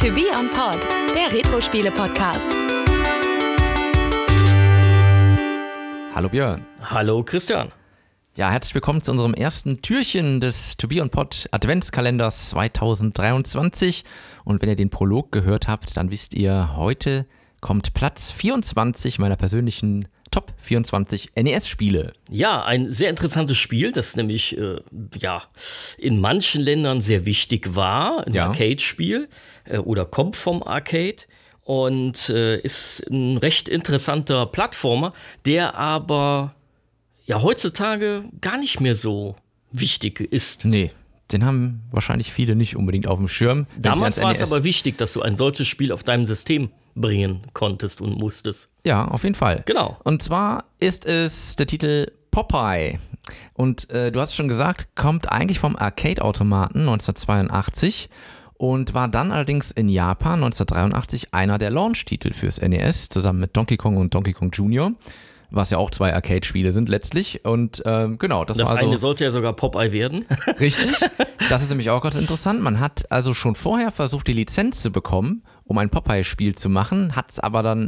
To Be On Pod, der Retro-Spiele-Podcast. Hallo Björn. Hallo Christian. Ja, herzlich willkommen zu unserem ersten Türchen des To Be On Pod Adventskalenders 2023. Und wenn ihr den Prolog gehört habt, dann wisst ihr, heute kommt Platz 24 meiner persönlichen Top 24 NES-Spiele. Ja, ein sehr interessantes Spiel, das nämlich in manchen Ländern sehr wichtig war. Ein Arcade-Spiel oder kommt vom Arcade und ist ein recht interessanter Plattformer, der aber heutzutage gar nicht mehr so wichtig ist. Nee, den haben wahrscheinlich viele nicht unbedingt auf dem Schirm. Damals war es aber wichtig, dass du ein solches Spiel auf deinem System bringen konntest und musstest. Ja, auf jeden Fall. Genau. Und zwar ist es der Titel Popeye. Und du hast schon gesagt, kommt eigentlich vom Arcade-Automaten 1982 und war dann allerdings in Japan 1983 einer der Launch-Titel fürs NES, zusammen mit Donkey Kong und Donkey Kong Jr., was ja auch zwei Arcade-Spiele sind letztlich. Und genau, das war also... Das eine sollte ja sogar Popeye werden. Richtig. Das ist nämlich auch ganz interessant. Man hat also schon vorher versucht, die Lizenz zu bekommen, um ein Popeye-Spiel zu machen, hat es aber dann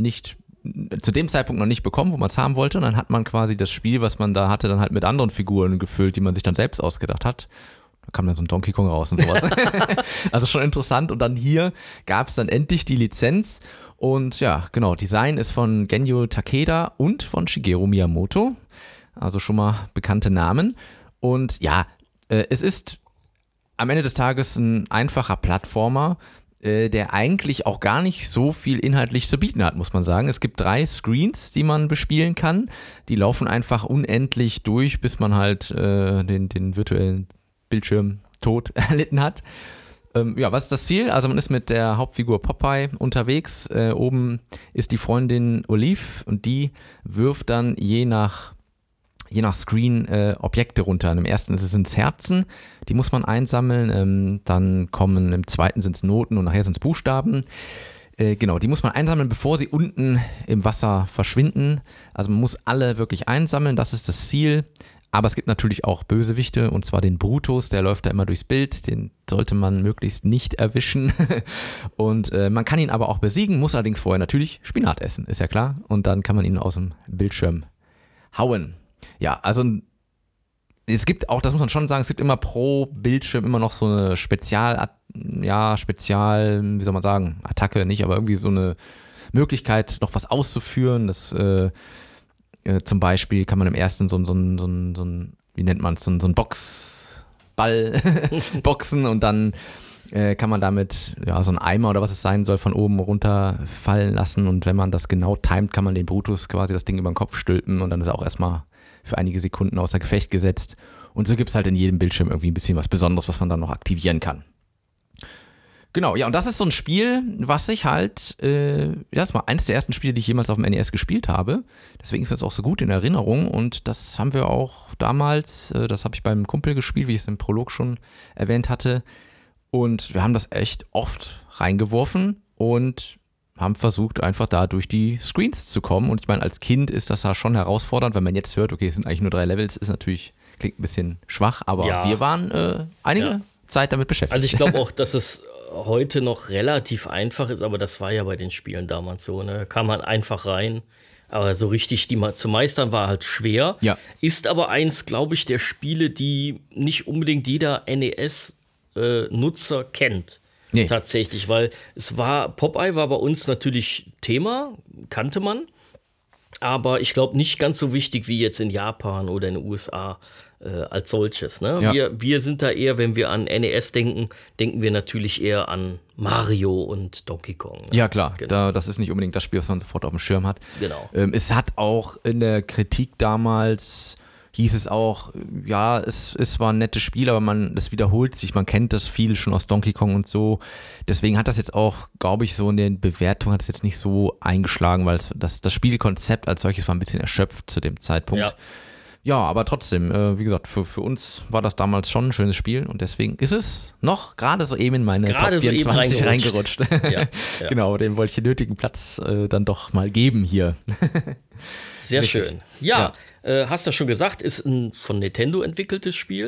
zu dem Zeitpunkt noch nicht bekommen, wo man es haben wollte. Und dann hat man quasi das Spiel, was man da hatte, dann halt mit anderen Figuren gefüllt, die man sich dann selbst ausgedacht hat. Da kam dann so ein Donkey Kong raus und sowas. Also schon interessant. Und dann hier gab es dann endlich die Lizenz. Und ja, genau, Design ist von Genyo Takeda und von Shigeru Miyamoto. Also schon mal bekannte Namen. Und ja, es ist am Ende des Tages ein einfacher Plattformer, der eigentlich auch gar nicht so viel inhaltlich zu bieten hat, muss man sagen. Es gibt 3 Screens, die man bespielen kann. Die laufen einfach unendlich durch, bis man halt den virtuellen Bildschirm tot erlitten hat. Was ist das Ziel? Also man ist mit der Hauptfigur Popeye unterwegs. Oben ist die Freundin Olive und die wirft dann je nach Screen Objekte runter. Im ersten sind es Herzen, die muss man einsammeln. Dann kommen im zweiten sind es Noten und nachher sind es Buchstaben. Die muss man einsammeln, bevor sie unten im Wasser verschwinden. Also man muss alle wirklich einsammeln, das ist das Ziel. Aber es gibt natürlich auch Bösewichte, und zwar den Brutus, der läuft da immer durchs Bild, den sollte man möglichst nicht erwischen. Und man kann ihn aber auch besiegen, muss allerdings vorher natürlich Spinat essen, ist ja klar. Und dann kann man ihn aus dem Bildschirm hauen. Ja, also es gibt auch, das muss man schon sagen, es gibt immer pro Bildschirm immer noch so eine wie soll man sagen, Attacke nicht, aber irgendwie so eine Möglichkeit, noch was auszuführen. Das zum Beispiel kann man im ersten so ein wie nennt man es, so ein Boxball boxen und dann kann man damit so einen Eimer oder was es sein soll von oben runterfallen lassen, und wenn man das genau timet, kann man den Brutus quasi das Ding über den Kopf stülpen und dann ist er auch erstmal für einige Sekunden außer Gefecht gesetzt. Und so gibt es halt in jedem Bildschirm irgendwie ein bisschen was Besonderes, was man dann noch aktivieren kann. Genau, ja, und das ist so ein Spiel, was ich halt, das war eins der ersten Spiele, die ich jemals auf dem NES gespielt habe. Deswegen ist es auch so gut in Erinnerung, und das haben wir auch damals, das habe ich beim Kumpel gespielt, wie ich es im Prolog schon erwähnt hatte. Und wir haben das echt oft reingeworfen und haben versucht, einfach da durch die Screens zu kommen. Und ich meine, als Kind ist das ja schon herausfordernd, wenn man jetzt hört, okay, es sind eigentlich nur 3 Levels, klingt ein bisschen schwach, aber wir waren einige Zeit damit beschäftigt. Also ich glaube auch, dass es heute noch relativ einfach ist, aber das war ja bei den Spielen damals so, ne? Da kam man einfach rein, aber so richtig die mal zu meistern war halt schwer. Ja. Ist aber eins, glaube ich, der Spiele, die nicht unbedingt jeder NES-Nutzer kennt. Nee. Tatsächlich, weil Popeye war bei uns natürlich Thema, kannte man, aber ich glaube nicht ganz so wichtig wie jetzt in Japan oder in den USA als solches. Ne? Ja. Wir sind da eher, wenn wir an NES denken wir natürlich eher an Mario und Donkey Kong. Ne? Ja, klar, Genau. das ist nicht unbedingt das Spiel, was man sofort auf dem Schirm hat. Genau. Es hat auch in der Kritik damals, hieß es auch, ja, es war ein nettes Spiel, aber das wiederholt sich, man kennt das viel schon aus Donkey Kong und so. Deswegen hat das jetzt auch, glaube ich, so in den Bewertungen hat es jetzt nicht so eingeschlagen, weil das Spielkonzept als solches war ein bisschen erschöpft zu dem Zeitpunkt. Ja. Ja, aber trotzdem, wie gesagt, für uns war das damals schon ein schönes Spiel, und deswegen ist es noch gerade so eben in meine Top 24 reingerutscht. Ja. Genau, dem wollte ich den nötigen Platz dann doch mal geben hier. Sehr Richtig. schön. Ja, hast du schon gesagt, ist ein von Nintendo entwickeltes Spiel.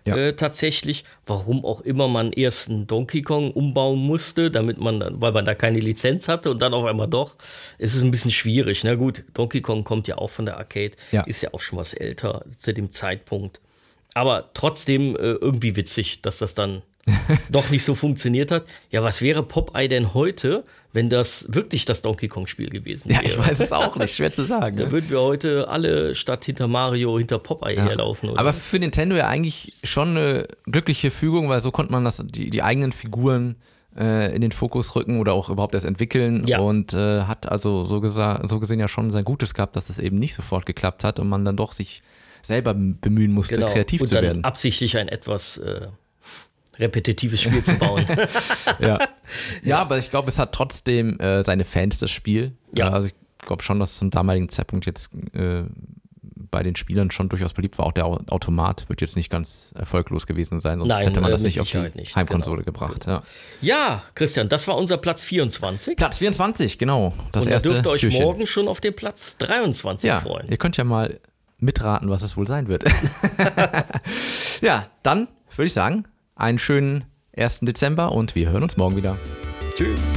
tatsächlich. Warum auch immer man erst einen Donkey Kong umbauen musste, weil man da keine Lizenz hatte und dann auf einmal doch. Es ist ein bisschen schwierig. Na gut, Donkey Kong kommt ja auch von der Arcade, ist ja auch schon was älter zu dem Zeitpunkt. Aber trotzdem irgendwie witzig, dass das dann doch nicht so funktioniert hat. Ja, was wäre Popeye denn heute, wenn das wirklich das Donkey Kong-Spiel gewesen wäre? Ja, ich weiß es auch nicht, schwer zu sagen. Da würden wir heute alle statt hinter Mario hinter Popeye herlaufen. Oder? Aber für Nintendo ja eigentlich schon eine glückliche Fügung, weil so konnte man die eigenen Figuren in den Fokus rücken oder auch überhaupt erst entwickeln und hat also so gesehen ja schon sein Gutes gehabt, dass es eben nicht sofort geklappt hat und man dann doch sich selber bemühen musste, kreativ zu werden. Und dann absichtlich ein etwas repetitives Spiel zu bauen. Ja, aber ich glaube, es hat trotzdem seine Fans, das Spiel. Ja. Also ich glaube schon, dass es zum damaligen Zeitpunkt jetzt bei den Spielern schon durchaus beliebt war. Auch der Automat wird jetzt nicht ganz erfolglos gewesen sein, sonst hätte man das nicht auf die Heimkonsole gebracht. Genau. Ja, Christian, das war unser Platz 24. Platz 24, genau. Das und erste dürft ihr euch Türchen. morgen schon auf den Platz 23 freuen. Ihr könnt ja mal mitraten, was es wohl sein wird. Ja, dann würde ich sagen, einen schönen 1. Dezember und wir hören uns morgen wieder. Tschüss.